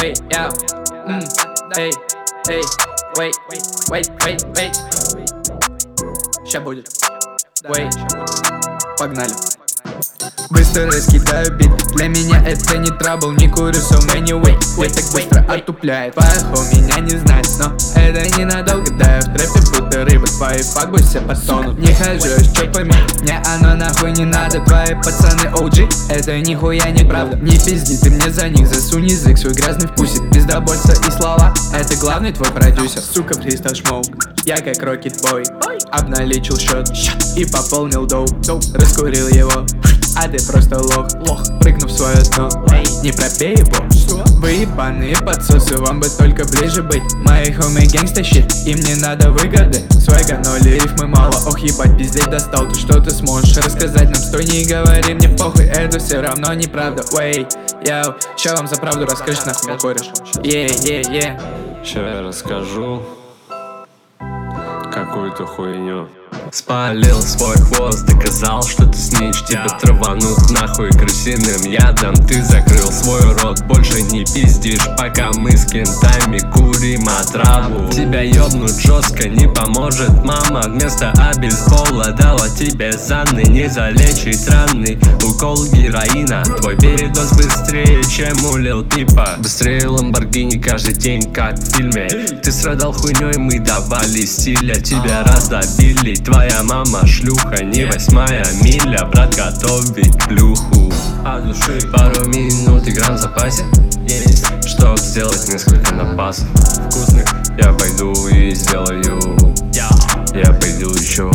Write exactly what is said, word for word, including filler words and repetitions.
wait, yeah. Mm, эй, эй, wait, wait, wait, wait. Ща будет. Wait, погнали. Быстро раскидаю бит, для меня это не трабл, не курю so many way. Я так быстро отупляет, паху меня не знает, но это ненадолго, да я в трэпе будто рыба. Твои факбуйся по тону, не хожу с чопами, мне оно нахуй не надо. Твои пацаны о джи, это нихуя не правда. Не пизди, ты мне за них засунь язык свой грязный вкусик. Пиздобольца и слова, это главный твой продюсер. Сука, фристайл шмоук, я как рокетбой. Обналичил счет и пополнил доу, раскурил его. А ты просто лох, лох, прыгнув в свое дно. Не пропей его. Вы ебаные подсосы, вам бы только ближе быть. Мои хоми гэнгста щит, им не надо выгоды. Свайга ноль и рифмы мало, ох ебать, пиздеть достал. Ты что ты сможешь рассказать нам? Стой, не говори мне похуй, это все равно неправда. Уэй, яу, ща вам за правду расскажешь, нахуй кореш. Е, е, е. Ща я расскажу какую-то хуйню. Спалил свой хвост, доказал, что ты снич. Тебя траванут нахуй крысиным ядом. Ты закрыл свой рот, больше не пиздишь, пока мы с кентами курим отраву. Тебя ёбнуть жестко не поможет мама. Вместо обезбола дала тебе заны. Не залечить раны, укол героина. Твой передоз быстрее, чем у Лил Пипа. Быстрее Ламборгини каждый день, как в фильме. Ты страдал хуйней, мы давали стиля. Тебя раздобили, твоя мама шлюха. Не восьмая миля, брат, готовить плюху. От души пару минут, игра в запасе есть, чтоб сделать несколько напасов вкусных. Я пойду и сделаю, я пойду еще